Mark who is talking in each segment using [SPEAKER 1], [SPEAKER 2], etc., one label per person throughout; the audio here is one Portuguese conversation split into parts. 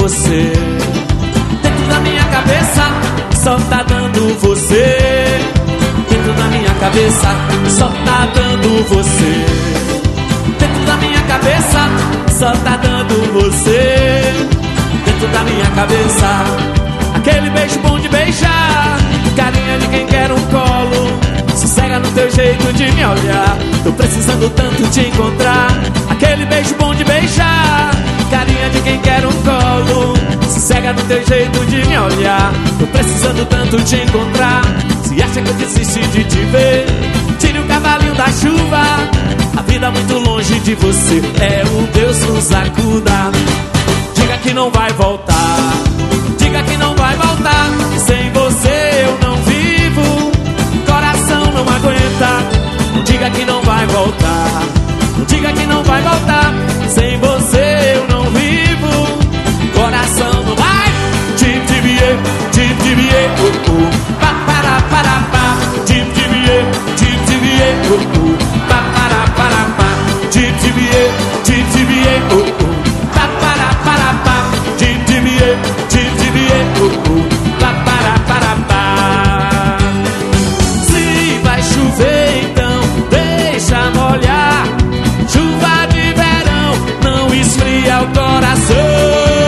[SPEAKER 1] você. Dentro da minha cabeça só tá dando você. Dentro da minha cabeça só tá dando você. Dentro da minha cabeça só tá dando você. Dentro da minha cabeça, aquele beijo bom de beijar, carinha de quem quer um colo, sossega no teu jeito de me olhar. Tô precisando tanto te encontrar. Aquele beijo bom de beijar, carinha de quem quer um colo, sossega no teu jeito de me olhar. Tô precisando tanto te encontrar. Se acha que eu desisti de te ver, tire o cavalinho da chuva. A vida muito longe de você, é o Deus nos acuda. Diga que não vai voltar, diga que não vai voltar. Sem você eu não vivo, coração não aguenta. Diga que não vai voltar, diga que não vai voltar. Sem você eu não vivo, coração não vai. Tibie, tibie, oh oh. Pa para para pa. Tibie, tibie, oh oh. Pa para para pa. Tibie, tibie, oh oh. Pa para para pa. Tibie, tibie, oh oh. Pa para para pa. Se vai chover então deixa molhar. Chuva de verão não esfria o coração.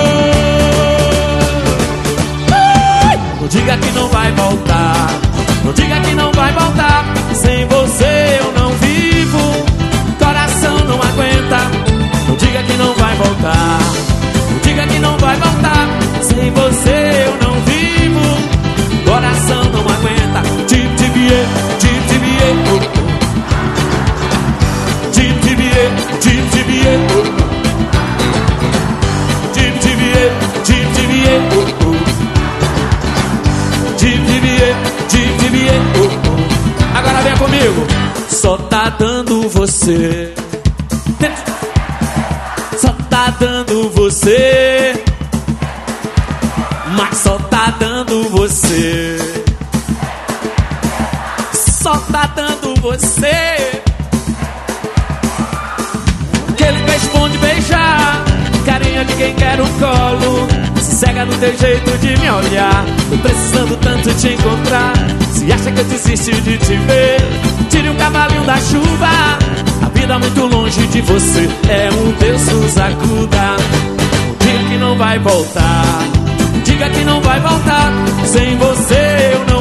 [SPEAKER 1] Não diga que não vai voltar, não diga que não vai voltar. Sem você eu não vivo, coração não aguenta. Não diga que não vai voltar, não diga que não vai voltar. Sem você eu não vivo, coração não aguenta. Tibie, tibie, oh oh. Tibie, tibie, oh oh. Tibie, tibie, oh oh. Tibie, tibie, oh oh. Agora vem comigo. Só tá dando você, só tá dando você, mas só tá dando você, só tá dando você. Aquele beijo bom de beijar, carinha de quem quer um colo, sossega no teu jeito de me olhar. Tô precisando tanto te encontrar. Se acha que eu desisti de te ver, tire o cavalinho da chuva. A vida muito longe de você, é um Deus nos acuda. Diga que não vai voltar, diga que não vai voltar. Sem você eu não